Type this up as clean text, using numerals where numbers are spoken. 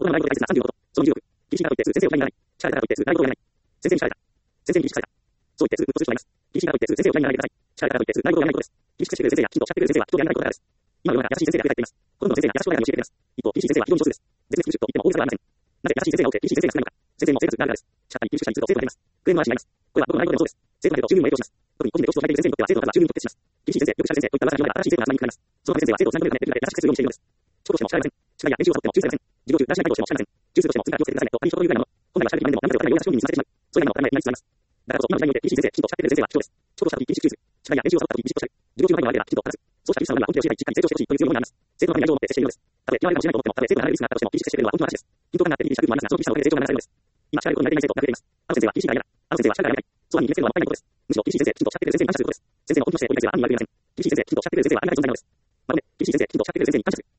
大人の内容で対立な35度。その26。厳しいからといって先生を嫌いにならない。叱られたからといって内容をやらない。先生に叱られた。先生に厳しくされた。そう言ってうっとする人がいます。厳しいからといって先生を嫌いにならないでください。叱られたからといって内容をやらないことです。厳しくしてくれる先生やきちんと叱ってくれる先生は人をやらないことからです。今の世の中優しい先生が増えています。ほとんどの先生が優しくないように教えてくれます。一方、厳しい先生は非常に上手です。絶滅危惧種と言っても大げさではありません。なぜ優しい先生が多くて厳しい先生が少ないのか。先生も生活があるからです。叱ったり厳しくしたりすると生徒が出ます。クレームの嵐になります。これはどの内容でもそうです。生徒の程度十分にも影響します。特に個人で教室を開いている先生にとっては生徒の数は十分に特定します。厳しい先生、よく叱る先生といった噂が広めば新しい生徒が集まりにくられます。そのため先生は生徒をつなぐことができるだけ優しく接するようにしているのです。遅刻しても叱られません。宿題や練習をサボっても注意されません。授業中、ラジオ内容しても叱られません。ジュースとしても次から気をつけてくださいねと、他人一言言うぐらいなの。本来は叱る気満でも何でも分からないような商品にされてしまう。そういうのを当たり前になりつつあります。だからこそ今の内容で厳しい先生、きちんと叱ってくれる先生は貴重です。遅刻した時厳しく注意する。宿題や練習をサボった時厳しく叱る。授業中の前ではきちんと話す。そうした厳しさの裏は本気で教えたり、しっかり成長してほしいという強い思いがあります。生徒のために愛情を持って接しているのです。たとえ嫌われるかもしれないと思っても、たとえ生徒が離れるリスクがあったとしても厳しく接してくれるのは本気の話です。均等感があって日々しゃくもありますが、その厳しさのおかげで成長がなされるのです。今、叱られることに慣れていない生徒が増えています。あの先生は厳しいから嫌だ。あの先生は叱るからやめたい。そうに見せるのはもったいないことです。むしろ厳しい先生、きちんと叱ってくれる先生に感謝することです。先生の本気としておりたいは暗に言われていません。厳しい先生、きちんと叱ってくれる先生はあなたに存在なのです。まとめ、厳しい先生、きちんと叱ってくれる先生に感謝する。